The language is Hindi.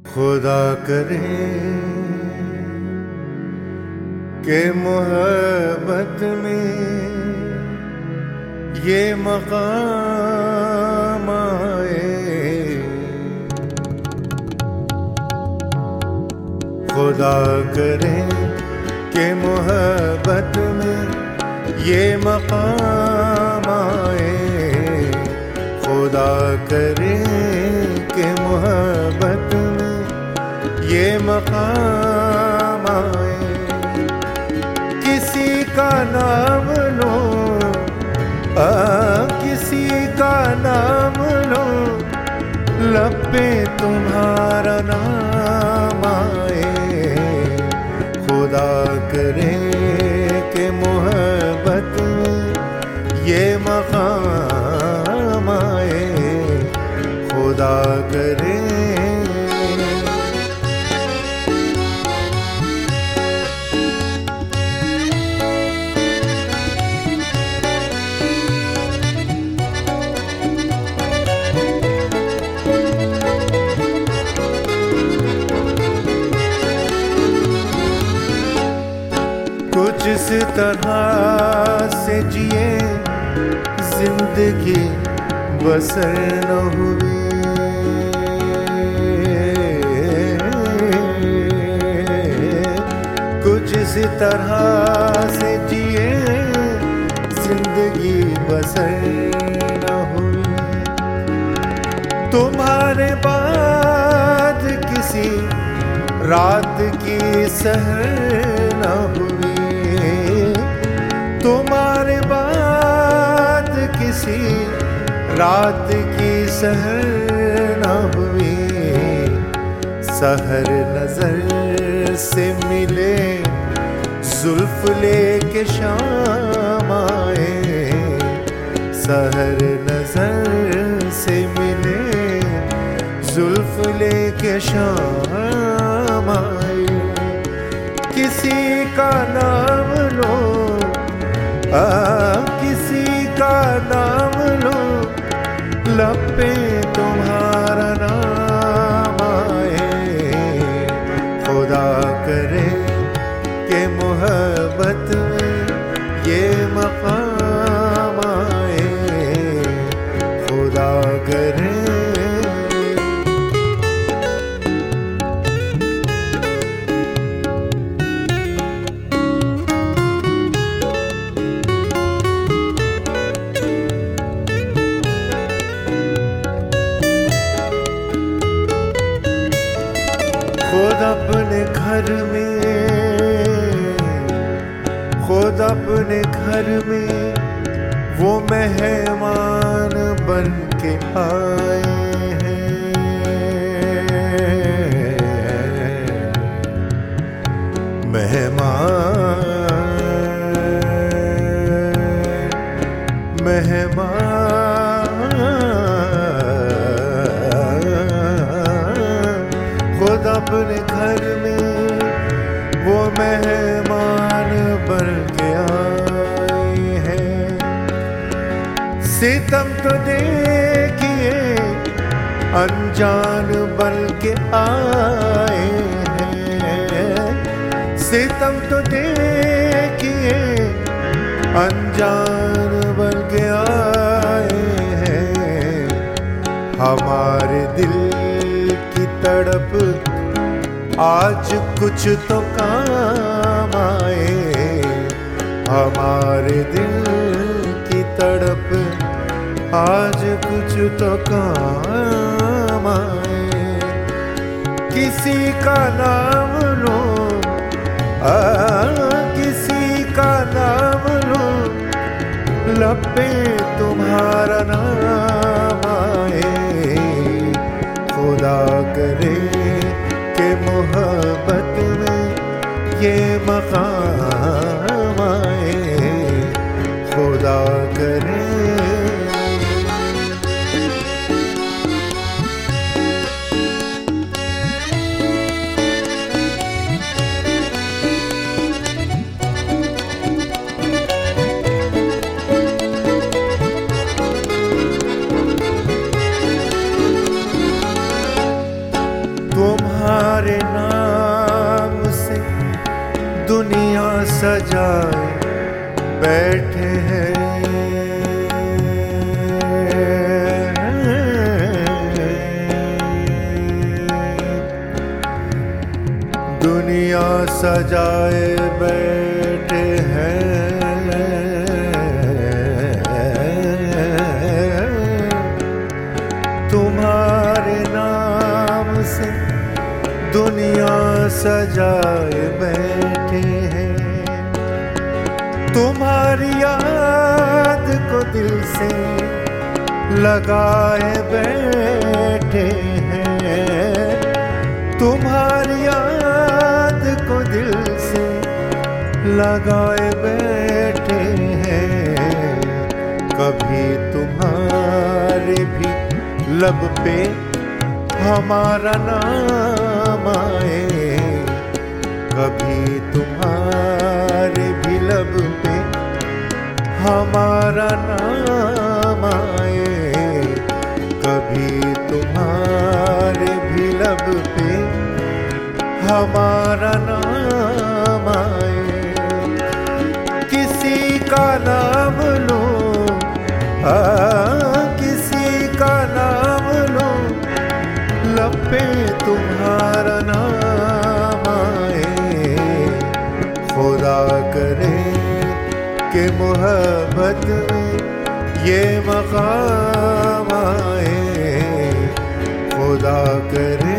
खुदा करे के मोहब्बत में ये मकाम आए। खुदा करे के मोहब्बत में ये मकाम आए। खुदा करे के मोहब्बत में ये मकाम आए। किसी का नाम लो, किसी का नाम लो, लब पे तुम्हारा नाम आए। खुदा करे के मोहब्बत में ये मकाम आए। खुदा करे कुछ इस तरह से जिए जिंदगी बसर न हुई। कुछ इस तरह से जिए जिंदगी बसर न हुई। तुम्हारे बाद किसी रात की सहर न हुई। तुम्हारे बाद किसी रात की सहर न हुई। सहर नजर से मिले जुल्फ लेके शाम आए। सहर नजर से मिले जुल्फ लेके शाम आए। किसी का नाम लो, किसी का नाम लो, लब पे तुम्हारा नाम आए। खुदा करे के मोहब्बत में ये मकाम आए। खुदा करे खुद अपने घर में, खुद अपने घर में वो मेहमान बन के आए हैं। मेहमान खुद अपने घर में वो मेहमान बन के आए हैं। सितम तो देखिए अनजान बन के आए हैं। सितम तो देखिए अनजान बन के आए हैं। हमारे दिल की तड़प आज कुछ तो काम आए। हमारे दिल की तड़प आज कुछ तो काम आए। किसी का नाम लो, किसी का नाम लो, लब पे तुम्हारा नाम आए। खुदा करे के मोहब्बत में ये मकाम आए। खुदा करे तुम्हारे नाम से दुनिया सजाए बैठे हैं। दुनिया सजाए बैठे हैं, तुम्हारे नाम से दुनिया सजाए बैठे हैं। तुम्हारी याद को दिल से लगाए बैठे हैं। तुम्हारी याद को दिल से लगाए बैठे हैं। कभी तुम्हारे भी लब पे हमारा नाम आए, कभी तुम्हारे भी लब पे हमारा नाम आए, कभी तुम्हारे भी लब पे हमारा नाम आए। किसी का नाम लो, किसी का नाम लो, लब पे तुम्हारा नाम आए। खुदा करे कि मोहब्बत में ये मकाम आए, खुदा करे